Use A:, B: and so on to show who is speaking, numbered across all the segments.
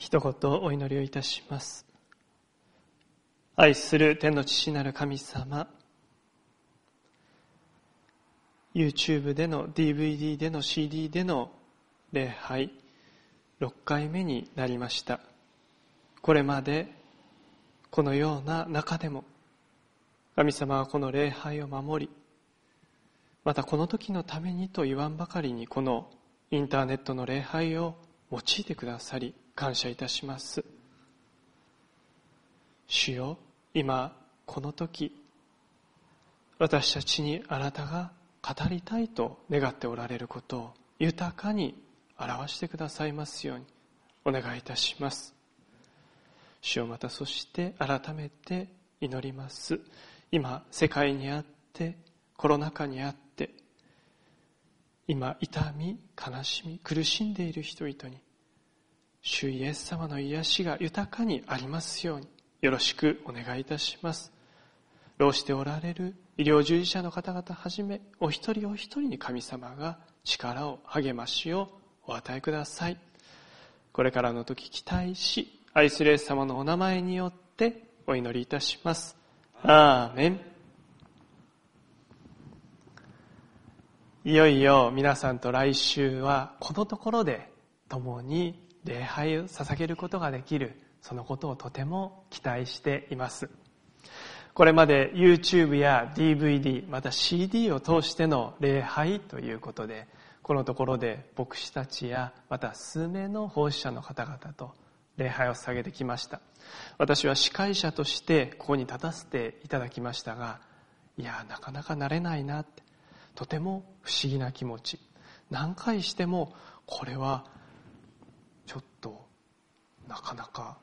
A: 一言お祈りをいたします。愛する天の父なる神様、YouTube での DVD での CD での礼拝6回目になりました。これまでこのような中でも神様はこの礼拝を守り、またこの時のためにと言わんばかりにこのインターネットの礼拝を用いてくださり感謝いたします。主よ、今この時私たちにあなたが語りたいと願っておられることを豊かに表してくださいますようにお願いいたします。主よ、またそして改めて祈ります。今世界にあってコロナ禍にあって今痛み悲しみ苦しんでいる人々に主イエス様の癒しが豊かにありますようによろしくお願いいたします。労しておられる医療従事者の方々はじめお一人お一人に神様が力を励ましをお与えください。これからの時期待し愛するイエス様のお名前によってお祈りいたします。アーメン。いよいよ皆さんと来週はこのところで共に礼拝を捧げることができる、そのことをとても期待しています。これまで YouTube や DVD また CD を通しての礼拝ということでこのところで牧師たちやまた数名の奉仕者の方々と礼拝を捧げてきました。私は司会者としてここに立たせていただきましたが、なかなか慣れないなって、とても不思議な気持ち、何回してもこれはちょっとなかなか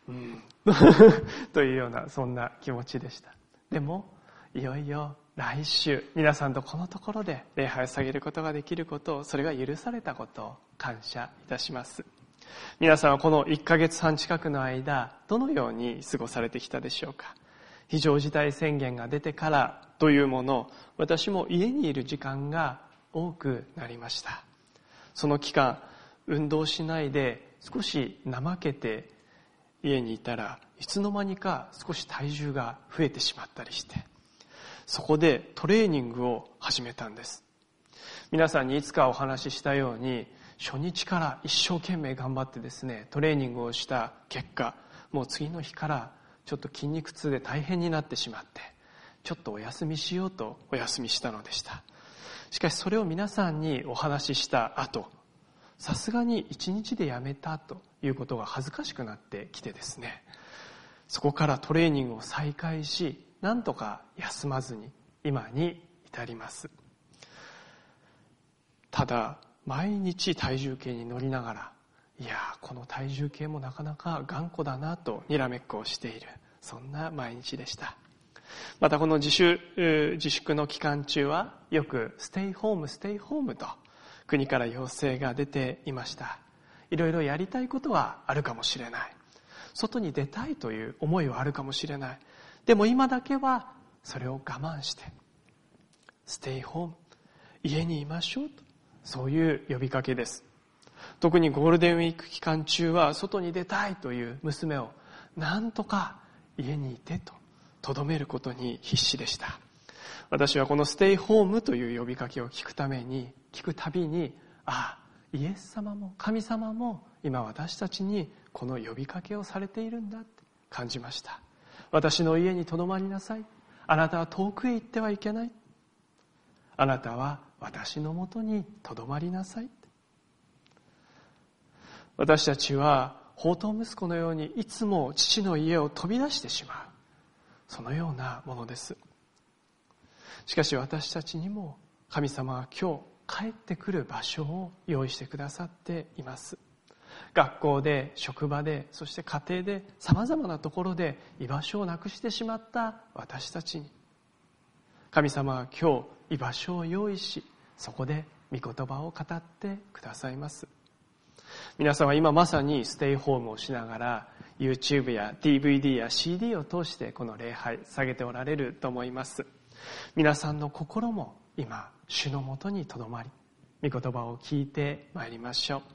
A: というようなそんな気持ちでした。でもいよいよ来週皆さんとこのところで礼拝を捧げることができることを、それが許されたことを感謝いたします。皆さんはこの1ヶ月半近くの間どのように過ごされてきたでしょうか。非常事態宣言が出てからというもの、私も家にいる時間が多くなりました。その期間運動しないで少し怠けて家にいたらいつの間にか少し体重が増えてしまったりして、そこでトレーニングを始めたんです。皆さんにいつかお話ししたように初日から一生懸命頑張ってですねトレーニングをした結果、もう次の日からちょっと筋肉痛で大変になってしまって、ちょっとお休みしようとお休みしたのでした。しかしそれを皆さんにお話しした後、さすがに1日でやめたということが恥ずかしくなってきてですね、そこからトレーニングを再開し、なんとか休まずに今に至ります。ただ毎日体重計に乗りながら、この体重計もなかなか頑固だなとにらめっこをしている、そんな毎日でした。またこの自粛の期間中はよくステイホームと国から要請が出ていました。いろいろやりたいことはあるかもしれない、外に出たいという思いはあるかもしれない。でも今だけはそれを我慢してステイホーム、家にいましょうと、そういう呼びかけです。特にゴールデンウィーク期間中は外に出たいという娘をなんとか家にいてと留めることに必死でした。私はこのステイホームという呼びかけを聞くたびにイエス様も神様も今私たちにこの呼びかけをされているんだって感じました。私の家に留まりなさい、あなたは遠くへ行ってはいけない、あなたは私のもとに留まりなさい。私たちは放蕩息子のようにいつも父の家を飛び出してしまう、そのようなものです。しかし私たちにも神様は今日帰ってくる場所を用意してくださっています。学校で、職場で、そして家庭で、様々なところで居場所をなくしてしまった私たちに神様は今日居場所を用意し、そこで御言葉を語ってくださいます。皆さんは今まさにステイホームをしながら YouTube や DVD や CD を通してこの礼拝捧げておられると思います。皆さんの心も今主のもとにとどまり、御言葉を聞いてまいりましょう。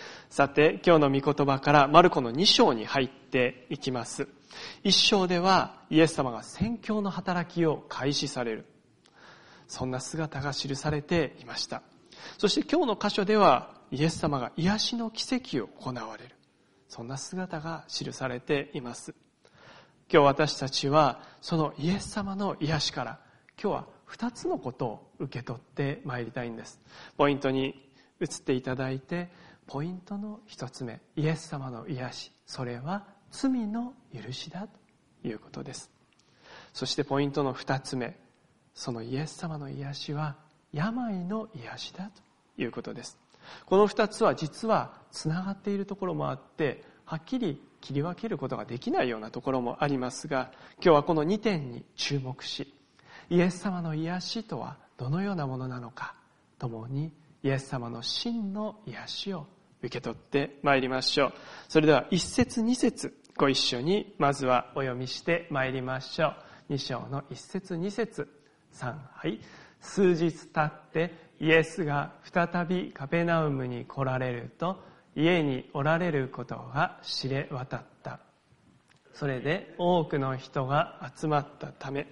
A: さて、今日の御言葉からマルコの2章に入っていきます。1章ではイエス様が宣教の働きを開始される、そんな姿が記されていました。そして今日の箇所ではイエス様が癒しの奇跡を行われる、そんな姿が記されています。今日私たちはそのイエス様の癒しから今日は2つのことを受け取ってまいりたいんです。ポイントに移っていただいて、ポイントの1つ目、イエス様の癒し、それは罪の許しだということです。そしてポイントの2つ目、そのイエス様の癒しは病の癒しだということです。この2つは実はつながっているところもあって、はっきり切り分けることができないようなところもありますが、今日はこの2点に注目し、イエス様の癒しとはどのようなものなのか、共にイエス様の真の癒しを受け取ってまいりましょう。それでは1節2節ご一緒にまずはお読みしてまいりましょう。2章の1節2節3、はい。数日経ってイエスが再びカペナウムに来られると、家におられることが知れ渡った。それで多くの人が集まったため、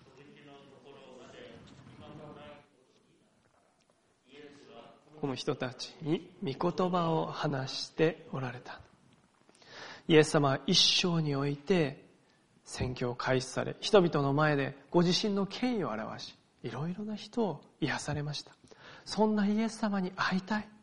A: この人たちに御言葉を話しておられた。イエス様は一生において宣教を開始され、人々の前でご自身の権威を表し、いろいろな人を癒されました。そんなイエス様に会いたい。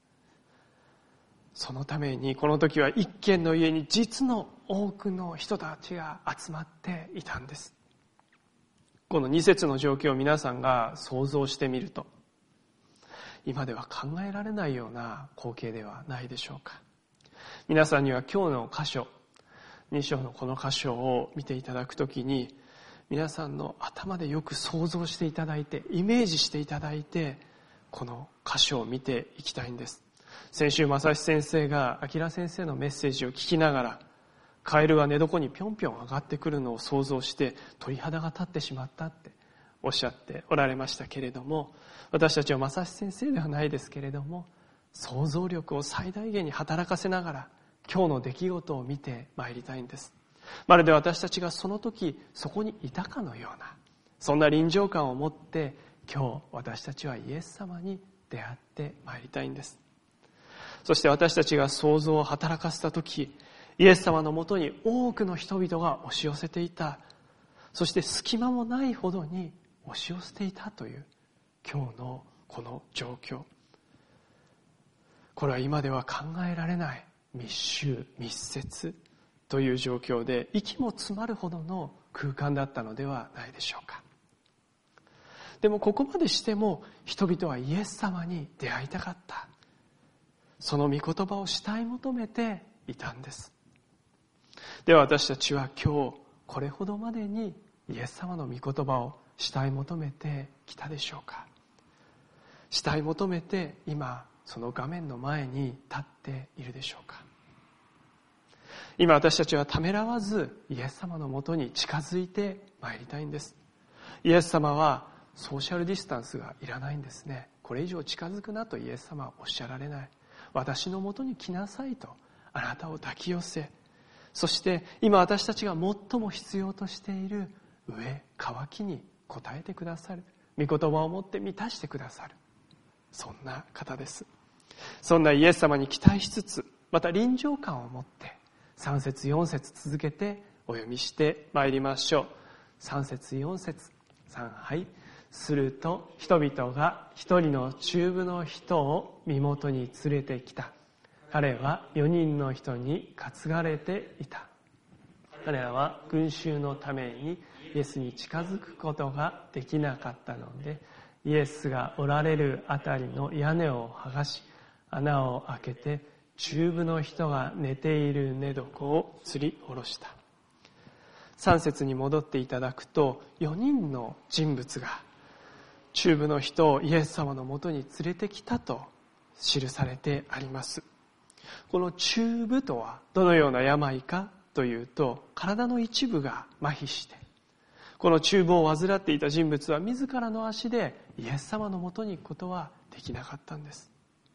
A: そのためにこの時は一軒の家に実の多くの人たちが集まっていたんです。この2節の状況を皆さんが想像してみると、今では考えられないような光景ではないでしょうか。皆さんには今日の箇所、2章のこの箇所を見ていただくときに、皆さんの頭でよく想像していただいて、イメージしていただいて、この箇所を見ていきたいんです。先週正志先生が明先生のメッセージを聞きながら、カエルが寝床にぴょんぴょん上がってくるのを想像して鳥肌が立ってしまったっておっしゃっておられましたけれども、私たちは正志先生ではないですけれども、想像力を最大限に働かせながら今日の出来事を見てまいりたいんです。まるで私たちがその時そこにいたかのような、そんな臨場感を持って今日私たちはイエス様に出会ってまいりたいんです。そして私たちが想像を働かせた時、イエス様のもとに多くの人々が押し寄せていた。そして隙間もないほどに押し寄せていたという今日のこの状況。これは今では考えられない密集密接という状況で、息も詰まるほどの空間だったのではないでしょうか。でもここまでしても人々はイエス様に出会いたかった。その御言葉を慕い求めていたんです。では私たちは今日これほどまでにイエス様の御言葉を慕い求めてきたでしょうか。慕い求めて今その画面の前に立っているでしょうか。今私たちはためらわずイエス様のもとに近づいてまいりたいんです。イエス様はソーシャルディスタンスがいらないんですね。これ以上近づくなとイエス様はおっしゃられない。私のもとに来なさいとあなたを抱き寄せ、そして今私たちが最も必要としている飢え渇きに応えてくださる、御言葉を持って満たしてくださる、そんな方です。そんなイエス様に期待しつつ、また臨場感を持って3節4節続けてお読みしてまいりましょう。3節4節3、はい。すると人々が一人の中部の人を身元に連れてきた。彼は4人の人に担がれていた。彼らは群衆のためにイエスに近づくことができなかったので、イエスがおられるあたりの屋根を剥がし、穴を開けて中部の人が寝ている寝床を吊り下ろした。3節に戻っていただくと、4人の人物が中部の人をイエス様のもとに連れてきたと記されてあります。この中部とはどのような病かというと、体の一部が麻痺して、この中部を患っていた人物は自らの足でイエス様のもとに行くことはできなかったんです。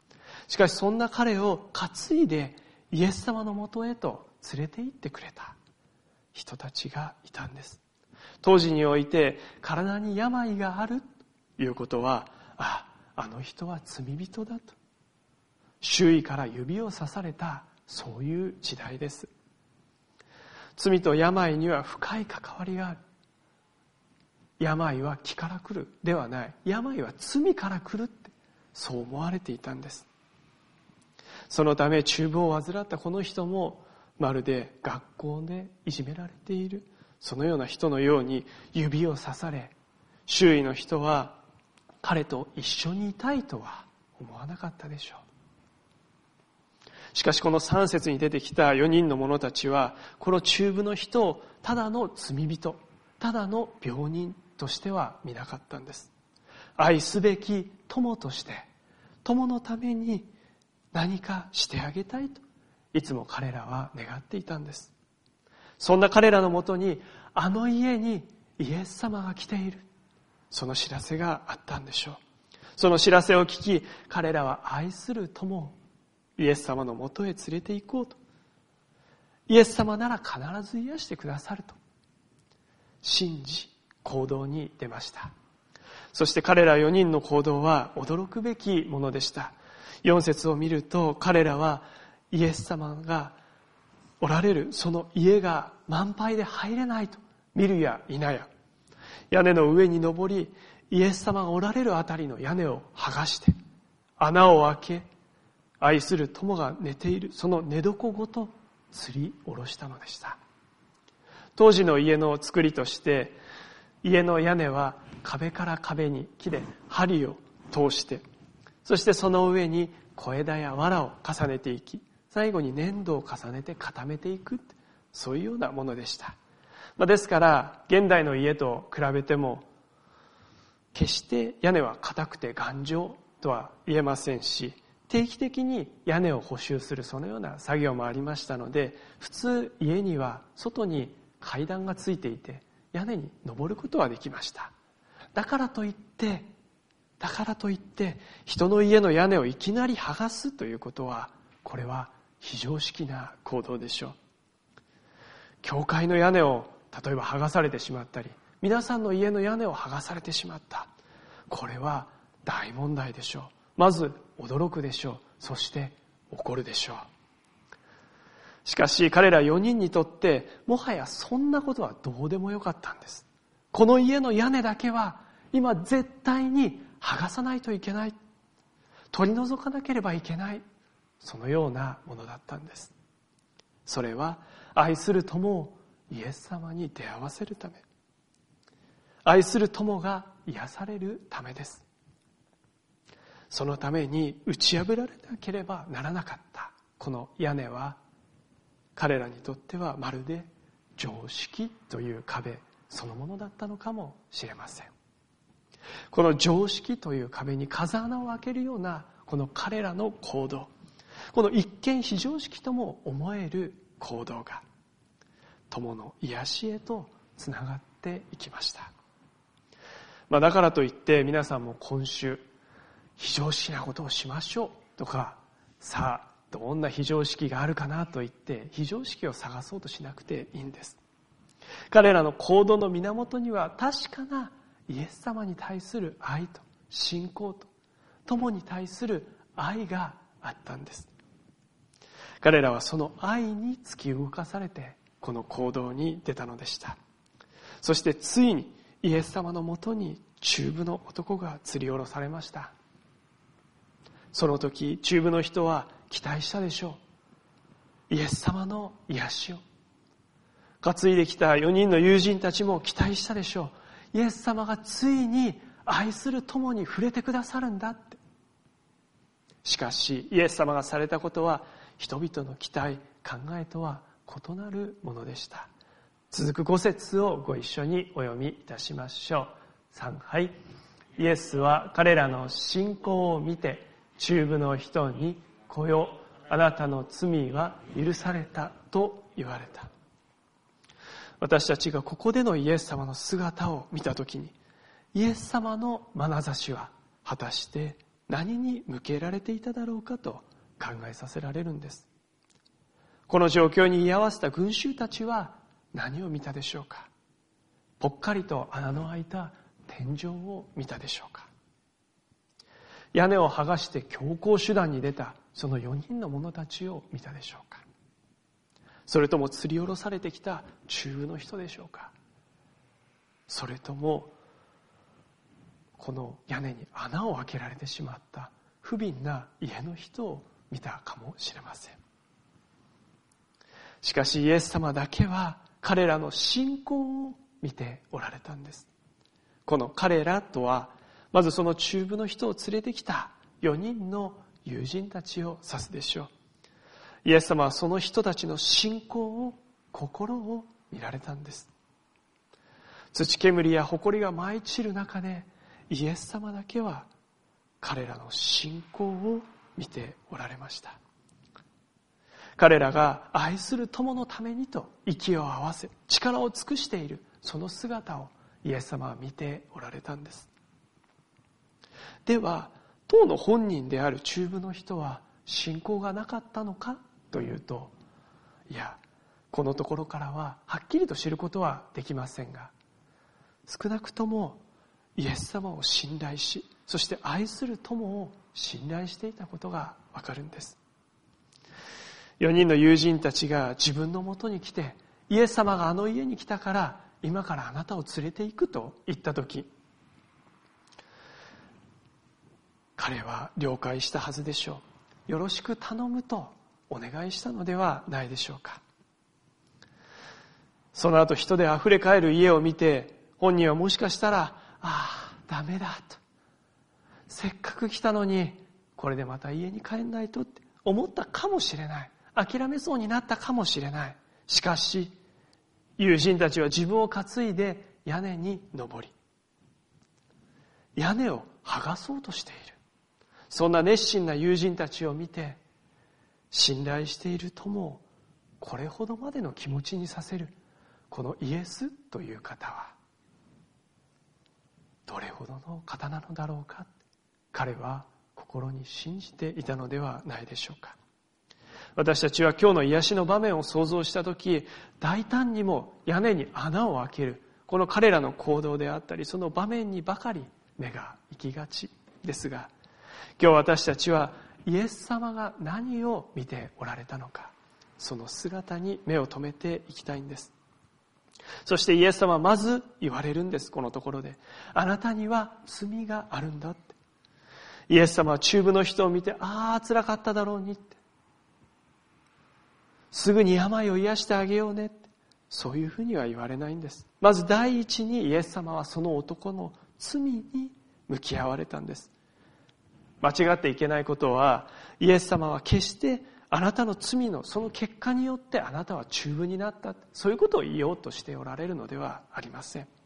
A: しかしそんな彼を担いでイエス様のもとへと連れて行ってくれた人たちがいたんです。当時において体に病があるということは、あの人は罪人だと周囲から指をさされた、そういう時代です。罪と病には深い関わりがある。病は気から来るではない、病は罪から来るって、そう思われていたんです。そのため中風を患ったこの人もまるで学校でいじめられている、そのような人のように指をさされ、周囲の人は彼と一緒にいたいとは思わなかったでしょう。しかしこの3節に出てきた4人の者たちは、この中部の人をただの罪人、ただの病人としては見なかったんです。愛すべき友として、友のために何かしてあげたいと、いつも彼らは願っていたんです。そんな彼らのもとに、あの家にイエス様が来ている、その知らせがあったんでしょう。その知らせを聞き、彼らは愛する友をイエス様のもとへ連れて行こうと、イエス様なら必ず癒してくださると信じ行動に出ました。そして彼ら4人の行動は驚くべきものでした。4節を見ると、彼らはイエス様がおられるその家が満杯で入れないと見るや否や、屋根の上に登り、イエス様がおられるあたりの屋根を剥がして穴を開け、愛する友が寝ているその寝床ごと吊り下ろしたのでした。当時の家の作りとして、家の屋根は壁から壁に木で針を通して、そしてその上に小枝や藁を重ねていき、最後に粘土を重ねて固めていく、そういうようなものでした。ですから現代の家と比べても決して屋根は硬くて頑丈とは言えませんし、定期的に屋根を補修するそのような作業もありましたので、普通家には外に階段がついていて屋根に登ることはできました。だからといって人の家の屋根をいきなり剥がすということは、これは非常識な行動でしょう。教会の屋根を例えば剥がされてしまったり、皆さんの家の屋根を剥がされてしまった、これは大問題でしょう。まず驚くでしょう。そして怒るでしょう。しかし彼ら4人にとってもはやそんなことはどうでもよかったんです。この家の屋根だけは今絶対に剥がさないといけない、取り除かなければいけない、そのようなものだったんです。それは愛する友をイエス様に出会わせるため、愛する友が癒されるためです。そのために打ち破られなければならなかったこの屋根は、彼らにとってはまるで常識という壁そのものだったのかもしれません。この常識という壁に風穴を開けるようなこの彼らの行動、この一見非常識とも思える行動が友の癒しへとつながっていきました。だからといって皆さんも今週非常識なことをしましょうとか、さあどんな非常識があるかなと言って非常識を探そうとしなくていいんです。彼らの行動の源には確かなイエス様に対する愛と信仰と友に対する愛があったんです。彼らはその愛に突き動かされてこの行動に出たのでした。そしてついにイエス様のもとに中部の男が吊り下ろされました。その時中部の人は期待したでしょう。イエス様の癒しを。担いできた4人の友人たちも期待したでしょう。イエス様がついに愛する友に触れてくださるんだって。しかしイエス様がされたことは人々の期待考えとは異なるものでした。続く5節をご一緒にお読みいたしましょう。3、はい。イエスは彼らの信仰を見て中部の人に、来よ、あなたの罪は許されたと言われた。私たちがここでのイエス様の姿を見たときに、イエス様の眼差しは果たして何に向けられていただろうかと考えさせられるんです。この状況に居合わせた群衆たちは何を見たでしょうか。ぽっかりと穴の開いた天井を見たでしょうか。屋根を剥がして強行手段に出たその4人の者たちを見たでしょうか。それとも吊り下ろされてきた中部の人でしょうか。それともこの屋根に穴を開けられてしまった不憫な家の人を見たかもしれません。しかしイエス様だけは彼らの信仰を見ておられたんです。この彼らとはまずその中部の人を連れてきた4人の友人たちを指すでしょう。イエス様はその人たちの信仰を、心を見られたんです。土煙や埃が舞い散る中でイエス様だけは彼らの信仰を見ておられました。彼らが愛する友のためにと息を合わせ力を尽くしているその姿をイエス様は見ておられたんです。では当の本人である中部の人は信仰がなかったのかというと、いや、このところからははっきりと知ることはできませんが、少なくともイエス様を信頼し、そして愛する友を信頼していたことがわかるんです。4人の友人たちが自分のもとに来て、イエス様があの家に来たから今からあなたを連れて行くと言ったとき、彼は了解したはずでしょう。よろしく頼むとお願いしたのではないでしょうか。その後人であふれ返る家を見て、本人はもしかしたら、ダメだと、せっかく来たのにこれでまた家に帰んないとって思ったかもしれない。諦めそうになったかもしれない。しかし友人たちは自分を担いで屋根に登り、屋根を剥がそうとしている。そんな熱心な友人たちを見て、信頼している友をこれほどまでの気持ちにさせるこのイエスという方はどれほどの方なのだろうか、彼は心に信じていたのではないでしょうか。私たちは今日の癒しの場面を想像したとき、大胆にも屋根に穴を開けるこの彼らの行動であったり、その場面にばかり目が行きがちですが、今日私たちはイエス様が何を見ておられたのか、その姿に目を留めていきたいんです。そしてイエス様はまず言われるんです。このところで、あなたには罪があるんだって。イエス様は中部の人を見て、辛かっただろうにって、すぐに病を癒してあげようねって、そういうふうには言われないんです。まず第一にイエス様はその男の罪に向き合われたんです。間違っていけないことは、イエス様は決してあなたの罪のその結果によってあなたは中部になった、そういうことを言おうとしておられるのではありません。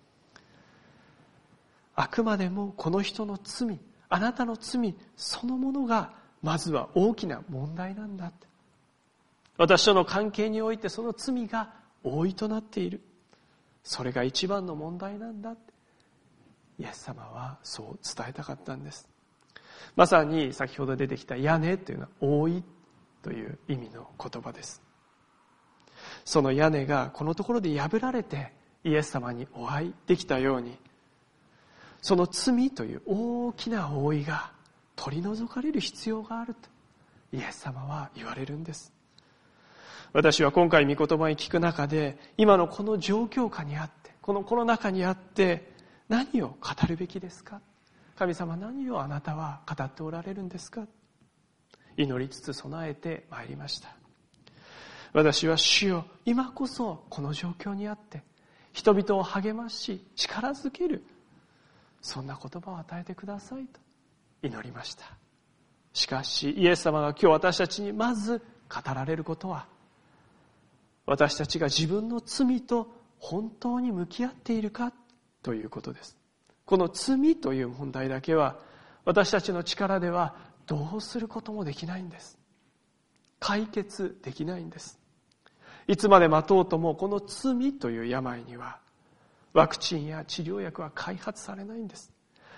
A: あくまでもこの人の罪、あなたの罪そのものがまずは大きな問題なんだって。私との関係においてその罪が多いとなっている、それが一番の問題なんだって、イエス様はそう伝えたかったんです。まさに先ほど出てきた屋根というのは覆いという意味の言葉です。その屋根がこのところで破られてイエス様にお会いできたように、その罪という大きな覆いが取り除かれる必要があるとイエス様は言われるんです。私は今回御言葉に聞く中で、今のこの状況下にあって、このコロナ禍にあって何を語るべきですか、神様何をあなたは語っておられるんですか、祈りつつ備えてまいりました。私は主よ、今こそこの状況にあって人々を励まし力づける、そんな言葉を与えてくださいと祈りました。しかしイエス様が今日私たちにまず語られることは、私たちが自分の罪と本当に向き合っているかということです。この罪という問題だけは私たちの力ではどうすることもできないんです。解決できないんです。いつまで待とうともこの罪という病にはワクチンや治療薬は開発されないんです。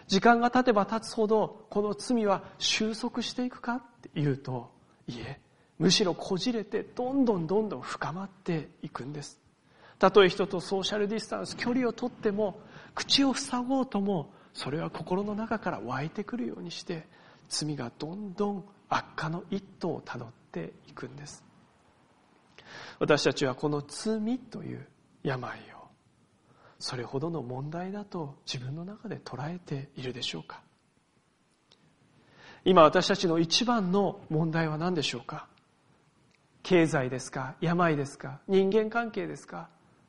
A: 時間が経てば経つほどこの罪は収束していくかっていうと、いえ、むしろこじれてどんどん深まっていくんです。たとえ人とソーシャルディスタンス、距離をとっても、口を塞ごうとも、それは心の中から湧いてくるようにして、罪がどんどん悪化の一途をたどっていくんです。私たちはこの罪という病をそれほどの問題だと自分の中で捉えているでしょうか。今私たちの一番の問題は何でしょうか。経済ですか、病ですか、人間関係ですか。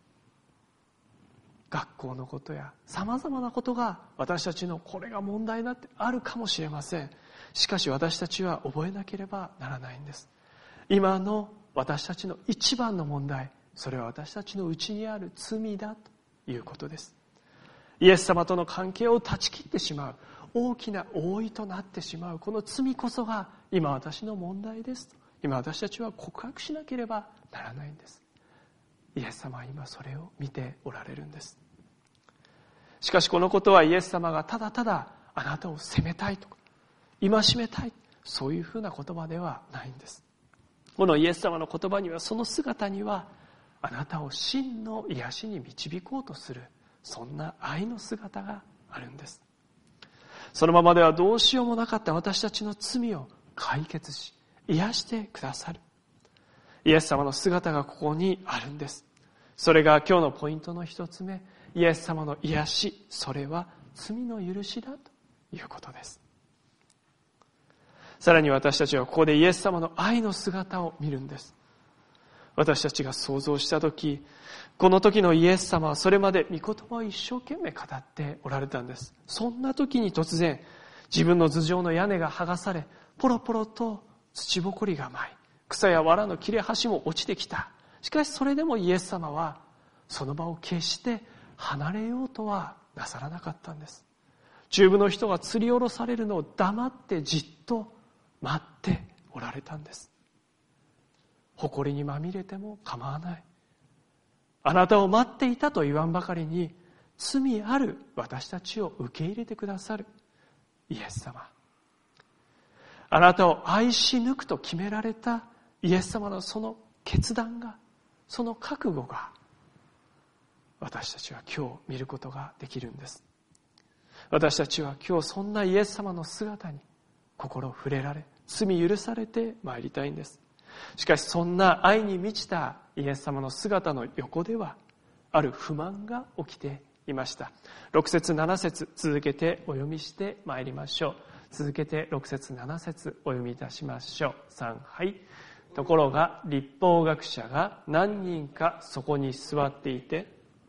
A: 学校のことや様々なことが私たちのこれが問題だってあるかもしれません。しかし私たちは覚えなければならないんです。今の私たちの一番の問題、それは私たちの内にある罪だということです。イエス様との関係を断ち切ってしまう、大きな覆いとなってしまうこの罪こそが今私の問題ですと、今私たちは告白しなければならないんです。イエス様は今それを見ておられるんです。しかしこのことはイエス様がただただあなたを責めたいとか戒めたい、そういうふうな言葉ではないんです。このイエス様の言葉には、その姿にはあなたを真の癒しに導こうとする、そんな愛の姿があるんです。そのままではどうしようもなかった私たちの罪を解決し癒してくださるイエス様の姿がここにあるんです。それが今日のポイントの一つ目、イエス様の癒し、それは罪の許しだということです。さらに私たちはここでイエス様の愛の姿を見るんです。私たちが想像したとき、この時のイエス様はそれまで御言葉を一生懸命語っておられたんです。そんな時に突然、自分の頭上の屋根が剥がされ、ポロポロと土ぼこりが舞い、草や藁の切れ端も落ちてきた。しかしそれでもイエス様はその場を決して離れようとはなさらなかったんです。中部の人が吊り下ろされるのを黙ってじっと待っておられたんです。埃にまみれても構わない。あなたを待っていたと言わんばかりに、罪ある私たちを受け入れてくださるイエス様。あなたを愛し抜くと決められたイエス様のその決断が、その覚悟が、私たちは今日見ることができるんです。私たちは今日そんなイエス様の姿に心触れられ、罪許されてまいりたいんです。しかしそんな愛に満ちたイエス様の姿の横では、ある不満が起きていました。6節7節続けてお読みしてまいりましょう。続けて6節7節お読みいたしましょう。3、はい。ところが律法学者が何人かそこに座っていて、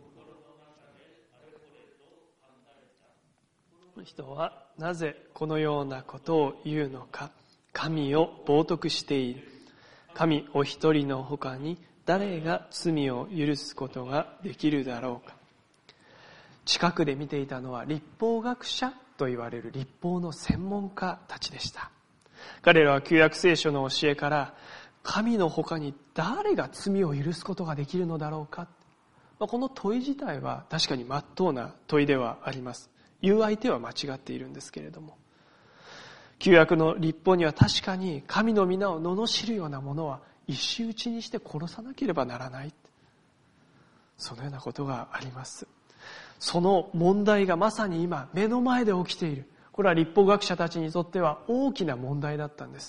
A: 人はなぜこのようなことを言うのか。神を冒涜している。神お一人のほかに誰が罪を許すことができるだろうか。近くで見ていたのは律法学者と言われる律法の専門家たちでした。彼らは旧約聖書の教えから、神のほかに誰が罪を許すことができるのだろうか。この問い自体は確かに真っ当な問いではあります。言う相手は間違っているんですけれども、旧約の律法には確かに神の皆を罵るようなものは石打ちにして殺さなければならない、そのようなことがあります。その問題がまさに今目の前で起きている。これは律法学者たちにとっては大きな問題だったんです。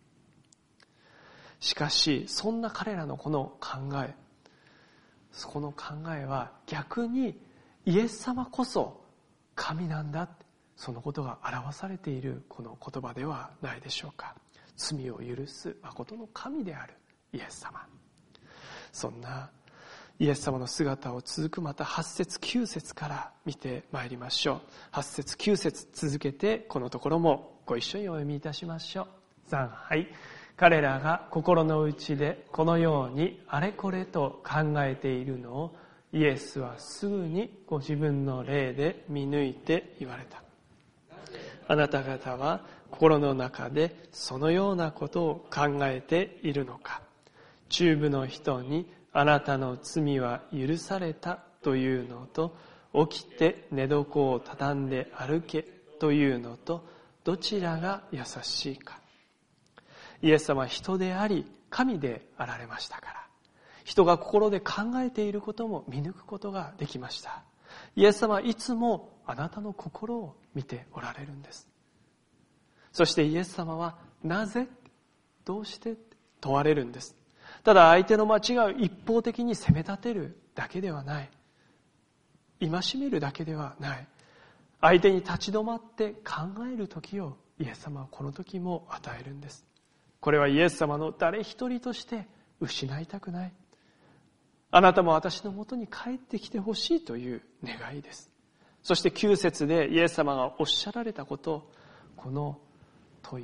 A: しかしそんな彼らのこの考えは逆にイエス様こそ神なんだ、そのことが表されているこの言葉ではないでしょうか。罪を許す誠の神であるイエス様、そんなイエス様の姿を続くまた8節9節から見てまいりましょう。8節9節続けてこのところもご一緒にお読みいたしましょう。3、はい。彼らが心の内でこのようにあれこれと考えているのをイエスはすぐにご自分の霊で見抜いて言われた。あなた方は心の中でそのようなことを考えているのか。中部の人にあなたの罪は許されたというのと起きて寝床を畳んで歩けというのとどちらが優しいか。イエス様は人であり神であられましたから、人が心で考えていることも見抜くことができました。イエス様はいつもあなたの心を見ておられるんです。そしてイエス様はなぜ、どうして問われるんです。ただ相手の間違いを一方的に責め立てるだけではない、戒めるだけではない、相手に立ち止まって考える時をイエス様はこの時も与えるんです。これはイエス様の誰一人として失いたくない、あなたも私のもとに帰ってきてほしいという願いです。そして9節でイエス様がおっしゃられたこと、この問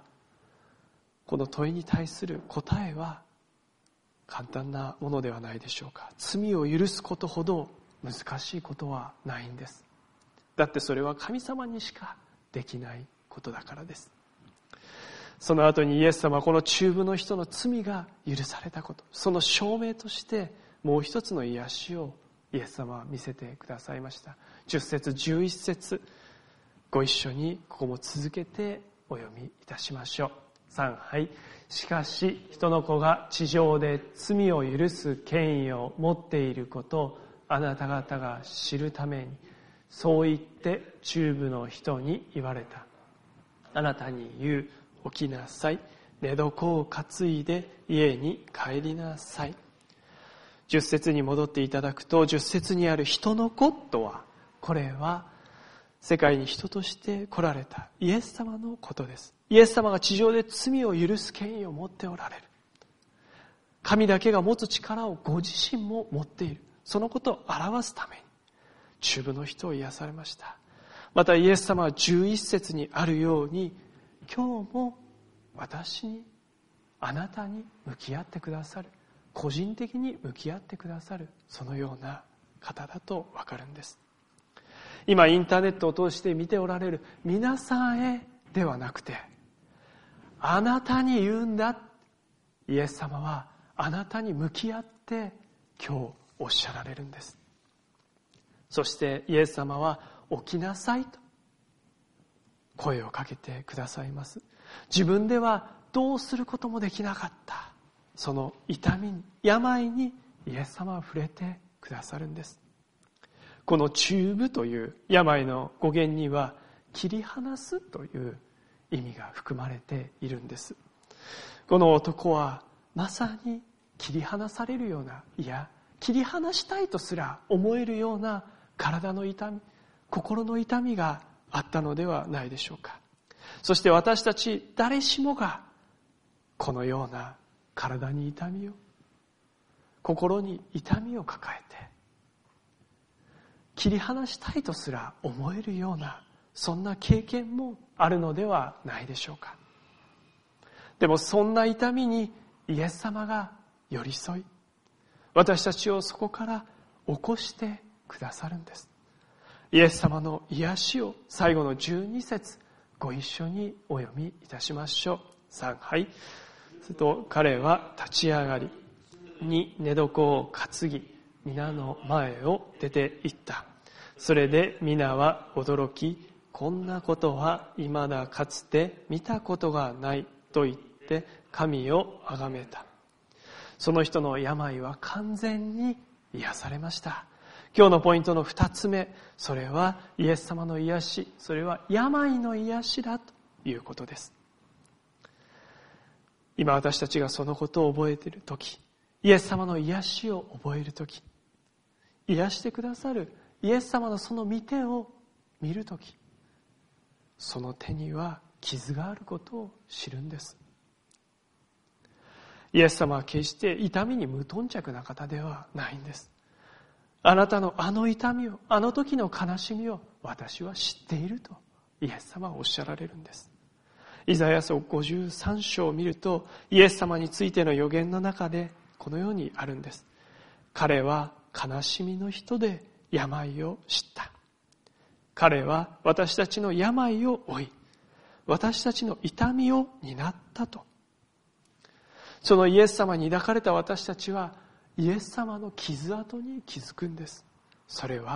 A: いに対する答えは簡単なものではないでしょうか。罪を許すことほど難しいことはないんです。だってそれは神様にしかできないことだからです。その後にイエス様はこの中部の人の罪が許されたこと、その証明としてもう一つの癒しをイエス様は見せてくださいました。10節11節ご一緒にここも続けてお読みいたしましょう。3、はい。しかし人の子が地上で罪を許す権威を持っていることをあなた方が知るために、そう言って中部の人に言われた。あなたに言う、起きなさい、寝床を担いで家に帰りなさい。10節に戻っていただくと、10節にある人の子とは、これは世界に人として来られたイエス様のことです。イエス様が地上で罪を許す権威を持っておられる。神だけが持つ力をご自身も持っている。そのことを表すために中部の人を癒されました。またイエス様は11節にあるように、今日も私に、あなたに向き合ってくださる、個人的に向き合ってくださる、そのような方だとわかるんです。今インターネットを通して見ておられる皆さんへではなくて、あなたに言うんだ。イエス様はあなたに向き合って今日おっしゃられるんです。そしてイエス様は起きなさいと声をかけてくださいます。自分ではどうすることもできなかったその痛みに、病にイエス様は触れてくださるんです。この中部という病の語源には切り離すという意味が含まれているんです。この男はまさに切り離されるような、いや切り離したいとすら思えるような体の痛み、心の痛みがあったのではないでしょうか。そして私たち誰しもがこのような体に痛みを、心に痛みを抱えて切り離したいとすら思えるような、そんな経験もあるのではないでしょうか。でもそんな痛みにイエス様が寄り添い、私たちをそこから起こしてくださるんです。イエス様の癒しを最後の12節ご一緒にお読みいたしましょう。3、はい。すると彼は立ち上がり、2、寝床を担ぎ皆の前を出て行った。それで皆は驚き、こんなことは未だかつて見たことがないと言って神を崇めた。その人の病は完全に癒されました。今日のポイントの2つ目、それはイエス様の癒し、それは病の癒しだということです。今私たちがそのことを覚えているとき、イエス様の癒しを覚えるとき、癒してくださるイエス様のその御手を見るとき、その手には傷があることを知るんです。イエス様は決して痛みに無頓着な方ではないんです。あなたのあの痛みを、あの時の悲しみを私は知っているとイエス様はおっしゃられるんです。イザヤ書53章を見ると、イエス様についての予言の中でこのようにあるんです。彼は悲しみの人で病を知った。彼は私たちの病を負い、私たちの痛みを担ったと。そのイエス様に抱かれた私たちはイエス様の傷跡に気づくんです。それは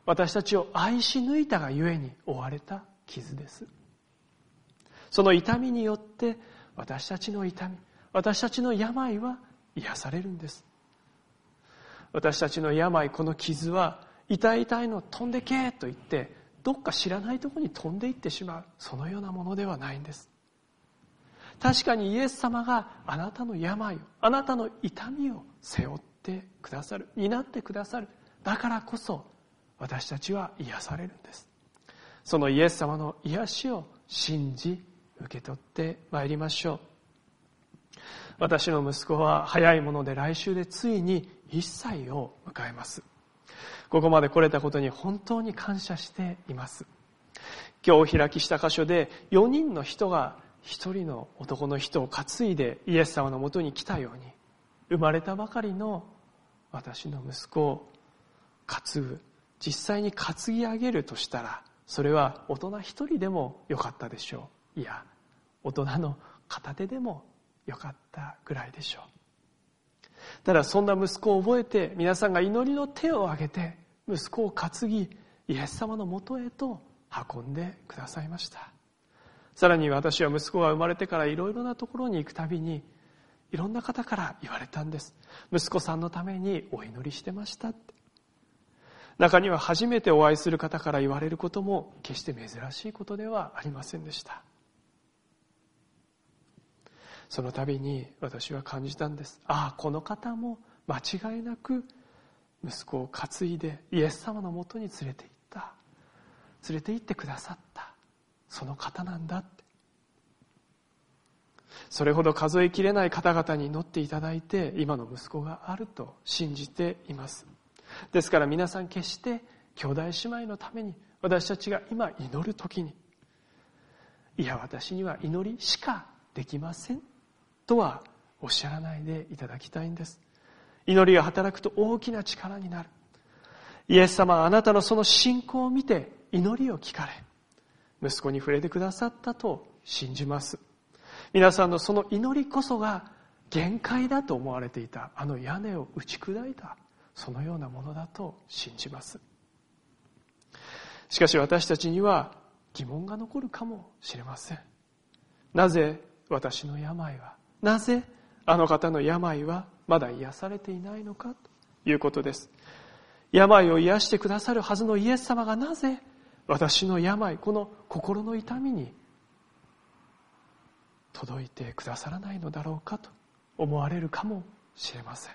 A: 私たちを愛し抜いたがゆえに負われた傷です。その痛みによって私たちの痛み、私たちの病は癒されるんです。私たちの病、この傷は痛い痛いの飛んでけと言ってどっか知らないところに飛んでいってしまう、そのようなものではないんです。確かにイエス様があなたの病を、あなたの痛みを背負ってくださる、担ってくださる。だからこそ私たちは癒されるんです。そのイエス様の癒しを信じ受け取ってまいりましょう。私の息子は早いもので来週でついに1歳を迎えます。ここまで来れたことに本当に感謝しています。今日お開きした箇所で4人の人が1人の男の人を担いでイエス様のもとに来たように、生まれたばかりの私の息子を担ぐ、実際に担ぎ上げるとしたら、それは大人1人でもよかったでしょう。いや、大人の片手でもよかったぐらいでしょう。ただそんな息子を覚えて、皆さんが祈りの手を挙げて息子を担ぎイエス様のもとへと運んでくださいました。さらに私は息子が生まれてからいろいろなところに行くたびに、いろんな方から言われたんです。息子さんのためにお祈りしてましたって。中には初めてお会いする方から言われることも決して珍しいことではありませんでした。その度に私は感じたんです。ああ、この方も間違いなく息子を担いでイエス様のもとに連れて行ってくださったその方なんだって。それほど数えきれない方々に祈っていただいて今の息子があると信じています。ですから皆さん決して兄弟姉妹のために私たちが今祈るときに、いや私には祈りしかできませんとはおっしゃらないでいただきたいんです。祈りが働くと大きな力になる。イエス様はあなたのその信仰を見て祈りを聞かれ、息子に触れてくださったと信じます。皆さんのその祈りこそが限界だと思われていたあの屋根を打ち砕いた、そのようなものだと信じます。しかし私たちには疑問が残るかもしれません。なぜ私の病は、なぜあの方の病はまだ癒されていないのかということです。病を癒してくださるはずのイエス様がなぜ私の病、この心の痛みに届いてくださらないのだろうかと思われるかもしれません。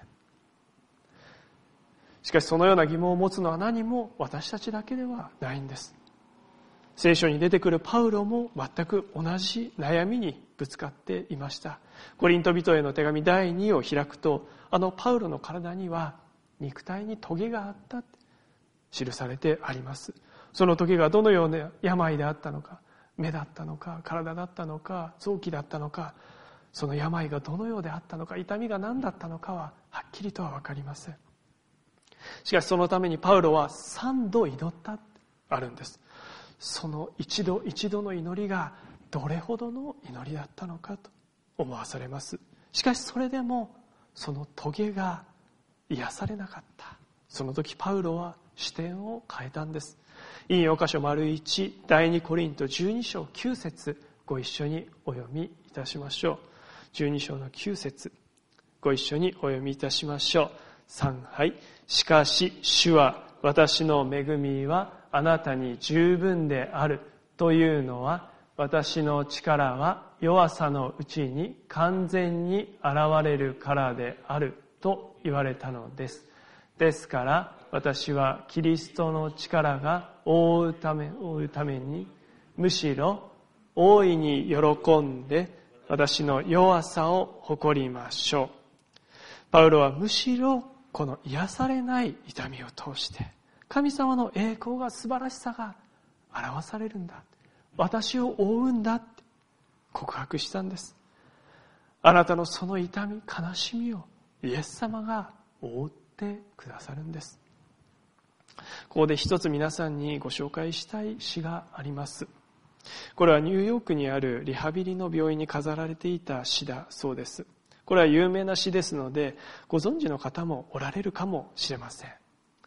A: しかしそのような疑問を持つのは何も私たちだけではないんです。聖書に出てくるパウロも全く同じ悩みにぶつかっていました。コリント人への手紙第2を開くと、あのパウロの体には肉体にトゲがあったって記されてあります。そのトゲがどのような病であったのか、目だったのか、体だったのか、臓器だったのか、その病がどのようであったのか、痛みが何だったのかははっきりとは分かりません。しかしそのためにパウロは3度祈ったってあるんです。その一度一度の祈りがどれほどの祈りだったのかと思わされます。しかしそれでもそのトゲが癒されなかった。その時パウロは視点を変えたんです。引用箇所 ① 第2コリント12章9節ご一緒にお読みいたしましょう。12章の9節ご一緒にお読みいたしましょう。3、はい。しかし主は私の恵みはあなたに十分であるというのは、私の力は弱さのうちに完全に現れるからであると言われたのです。ですから私はキリストの力が覆うために、むしろ大いに喜んで私の弱さを誇りましょう。パウロはむしろこの癒されない痛みを通して神様の栄光が、素晴らしさが表されるんだ、私を覆うんだって告白したんです。あなたのその痛み、悲しみをイエス様が覆ってくださるんです。ここで一つ皆さんにご紹介したい詩があります。これはニューヨークにあるリハビリの病院に飾られていた詩だそうです。これは有名な詩ですのでご存知の方もおられるかもしれません。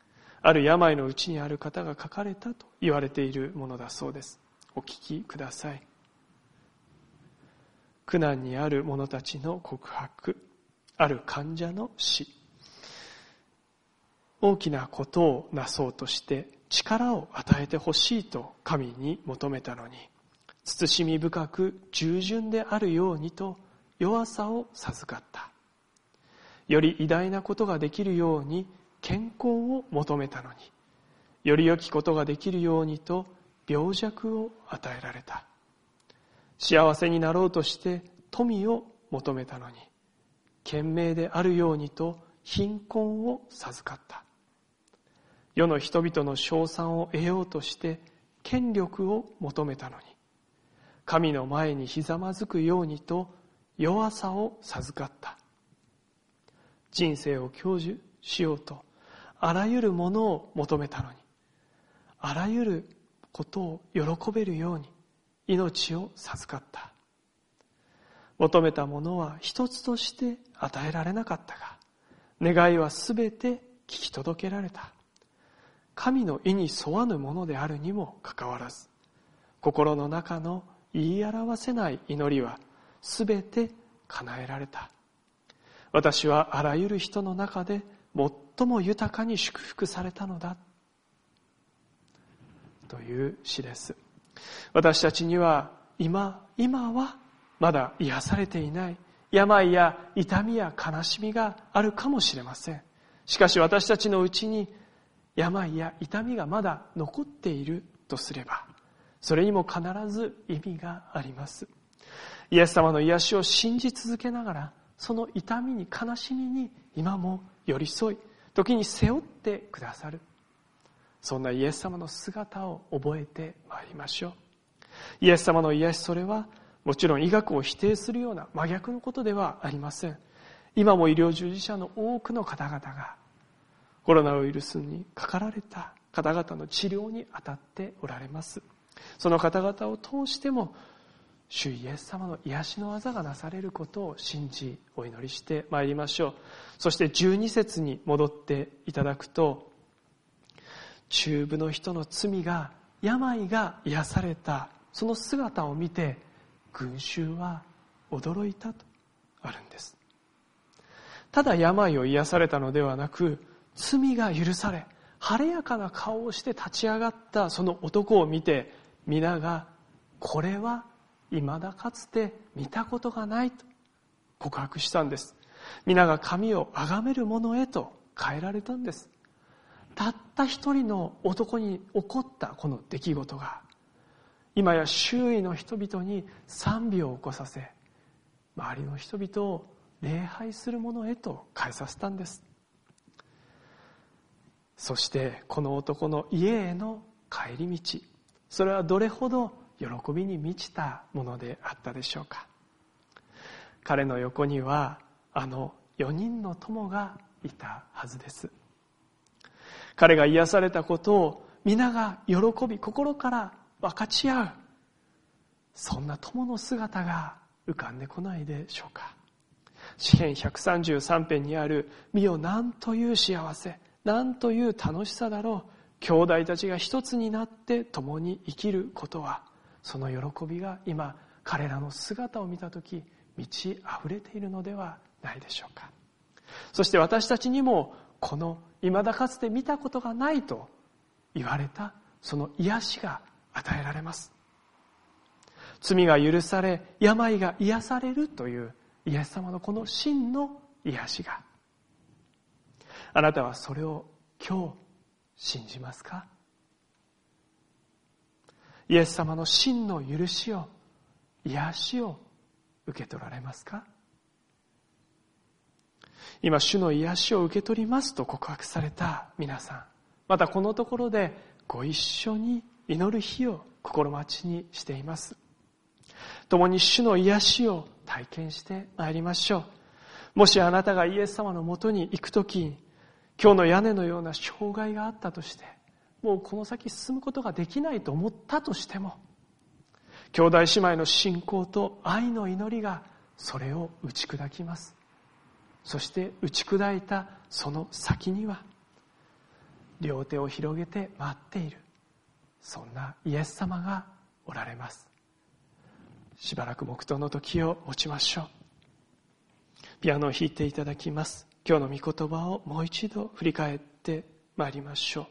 A: ある病のうちにある方が書かれたと言われているものだそうです。お聞きください。苦難にある者たちの告白、ある患者の死。大きなことをなそうとして力を与えてほしいと神に求めたのに、慎み深く従順であるようにと弱さを授かった。より偉大なことができるように健康を求めたのに、より良きことができるようにと病弱を与えられた。幸せになろうとして富を求めたのに、賢明であるようにと貧困を授かった。世の人々の称賛を得ようとして権力を求めたのに、神の前にひざまずくようにと弱さを授かった。人生を享受しようとあらゆるものを求めたのに、あらゆることを喜べるように命を授かった。求めたものは一つとして与えられなかったが、願いはすべて聞き届けられた。神の意に沿わぬものであるにもかかわらず、心の中の言い表せない祈りはすべて叶えられた。私はあらゆる人の中で最も豊かに祝福されたのだ。という詩です。私たちには今はまだ癒されていない病や痛みや悲しみがあるかもしれません。しかし私たちのうちに病や痛みがまだ残っているとすれば、それにも必ず意味があります。イエス様の癒しを信じ続けながら、その痛みに悲しみに今も寄り添い、時に背負ってくださる、そんなイエス様の姿を覚えてまいりましょう。イエス様の癒し、それはもちろん医学を否定するような真逆のことではありません。今も医療従事者の多くの方々がコロナウイルスにかかられた方々の治療に当たっておられます。その方々を通しても主イエス様の癒しの技がなされることを信じお祈りしてまいりましょう。そして12節に戻っていただくと、中部の人の病が癒されたその姿を見て群衆は驚いたとあるんです。ただ病を癒されたのではなく、罪が許され晴れやかな顔をして立ち上がったその男を見て、皆がこれは未だかつて見たことがないと告白したんです。皆が神を崇める者へと変えられたんです。たった一人の男に起こったこの出来事が、今や周囲の人々に賛美を起こさせ、周りの人々を礼拝する者へと変えさせたんです。そしてこの男の家への帰り道、それはどれほど喜びに満ちたものであったでしょうか。彼の横にはあの4人の友がいたはずです。彼が癒されたことを皆が喜び心から分かち合う、そんな友の姿が浮かんでこないでしょうか。詩編133編にある見よなんという幸せ、なんという楽しさだろう、兄弟たちが一つになって共に生きることは、その喜びが今彼らの姿を見たとき満ち溢れているのではないでしょうか。そして私たちにもこの未だかつて見たことがないと言われたその癒しが与えられます。罪が許され病が癒されるというイエス様のこの真の癒しが、あなたはそれを今日信じますか？イエス様の真の許しを、癒しを受け取られますか？今主の癒しを受け取りますと告白された皆さん、またこのところでご一緒に祈る日を心待ちにしています。共に主の癒しを体験してまいりましょう。もしあなたがイエス様のもとに行くときに、今日の屋根のような障害があったとして、もうこの先進むことができないと思ったとしても、兄弟姉妹の信仰と愛の祈りがそれを打ち砕きます。そして打ち砕いたその先には、 両手を広げて待っている、そんなイエス様がおられます。しばらく黙祷の時を持ちましょう。ピアノを弾いていただきます。今日の御言葉をもう一度振り返ってまいりましょう。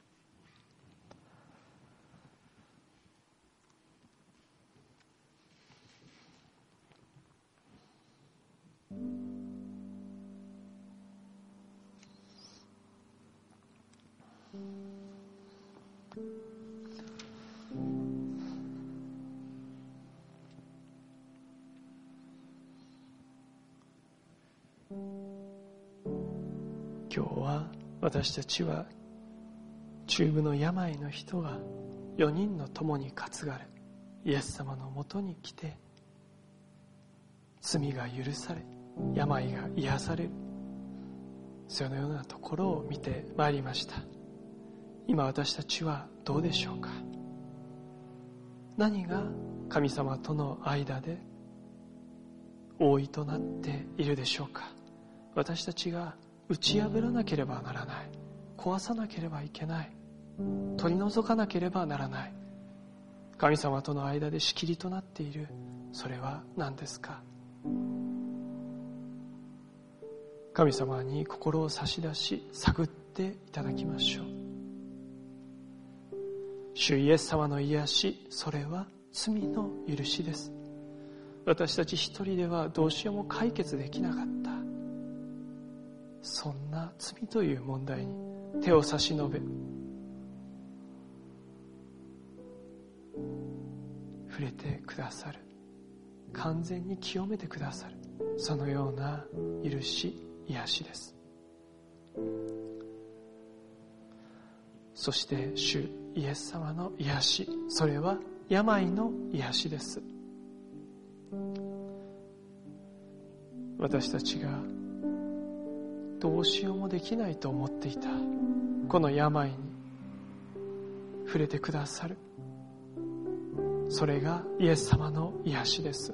A: 今日は私たちは中部の病の人が4人の友に担がれ、イエス様のもとに来て、罪が許され病が癒される、そのようなところを見てまいりました。今私たちはどうでしょうか。何が神様との間で覆いとなっているでしょうか。私たちが打ち破らなければならない、壊さなければいけない、取り除かなければならない、神様との間で仕切りとなっている、それは何ですか。神様に心を差し出し探っていただきましょう。主イエス様の癒し、それは罪の許しです。私たち一人ではどうしようも解決できなかった、そんな罪という問題に手を差し伸べ、触れてくださる、完全に清めてくださる、そのような許し、癒しです。そして主イエス様の癒し、それは病の癒しです。私たちがどうしようもできないと思っていたこの病に触れてくださる、それがイエス様の癒しです。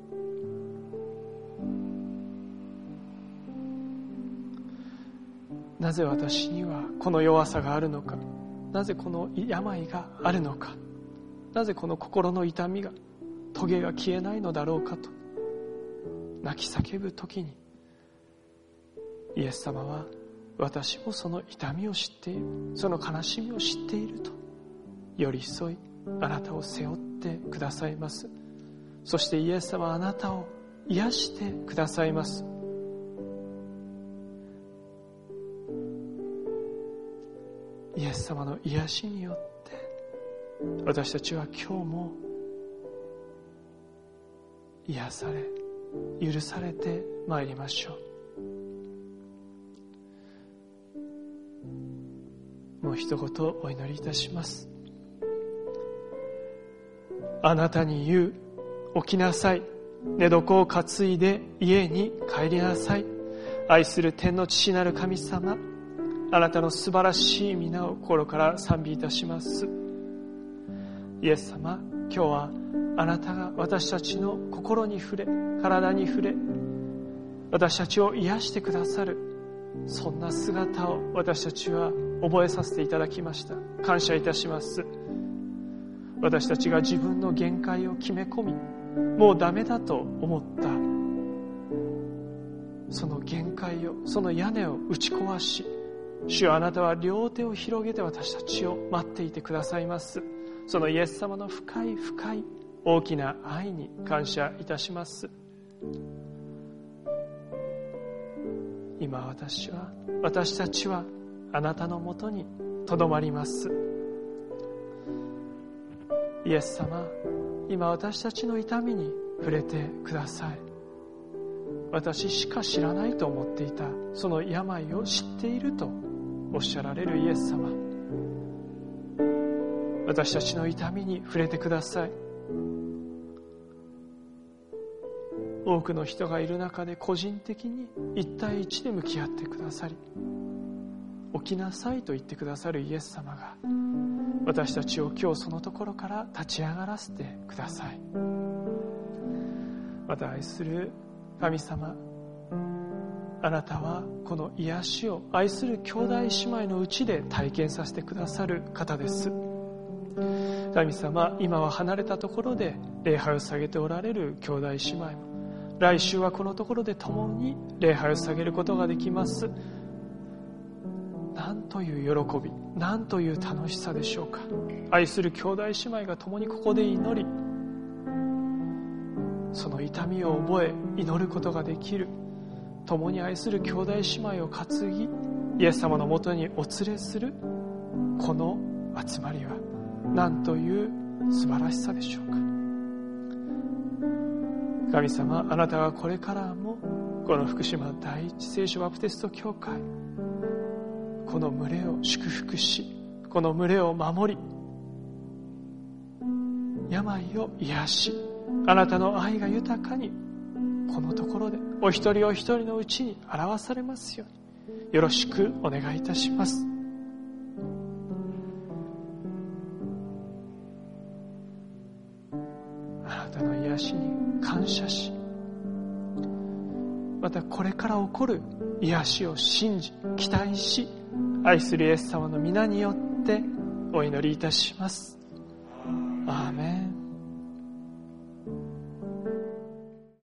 A: なぜ私にはこの弱さがあるのか、なぜこの病があるのか、なぜこの心の痛みが、トゲが消えないのだろうかと泣き叫ぶ時に、イエス様は私もその痛みを知っている、その悲しみを知っていると寄り添い、あなたを背負ってくださいます。そしてイエス様はあなたを癒してくださいます。イエス様の癒しによって私たちは今日も癒され、許されてまいりましょう。もう一言お祈りいたします。あなたに言う、起きなさい、寝床を担いで家に帰りなさい。愛する天の父なる神様、あなたの素晴らしい皆を心から賛美いたします。イエス様、今日はあなたが私たちの心に触れ、体に触れ、私たちを癒してくださる、そんな姿を私たちは覚えさせていただきました。感謝いたします。私たちが自分の限界を決め込み、もうダメだと思ったその限界を、その屋根を打ち壊し、主はあなたは両手を広げて私たちを待っていてくださいます。そのイエス様の深い深い大きな愛に感謝いたします。今私たちはあなたのもとにとどまります。イエス様、今私たちの痛みに触れてください。私しか知らないと思っていたその病を知っているとおっしゃられるイエス様、私たちの痛みに触れてください。多くの人がいる中で個人的に一対一で向き合ってくださり、起きなさいと言ってくださるイエス様が、私たちを今日そのところから立ち上がらせてください。また愛する神様、 あなたはこの癒しを愛する兄弟姉妹のうちで体験させてくださる方です。神様、今は離れたところで礼拝を捧げておられる兄弟姉妹も、来週はこのところで共に礼拝を捧げることができます。なんという喜び、なんという楽しさでしょうか。愛する兄弟姉妹が共にここで祈り、その痛みを覚え祈ることができる、共に愛する兄弟姉妹を担ぎイエス様のもとにお連れするこの集まりはなんという素晴らしさでしょうか。神様、あなたはこれからもこの福島第一聖書バプテスト教会、この群れを祝福し、この群れを守り、病を癒し、あなたの愛が豊かにこのところでお一人お一人のうちに表されますようによろしくお願いいたします。あなたの癒しに感謝し、またこれから起こる癒しを信じ期待し、愛するイエス様の皆によってお祈りいたします。アーメン。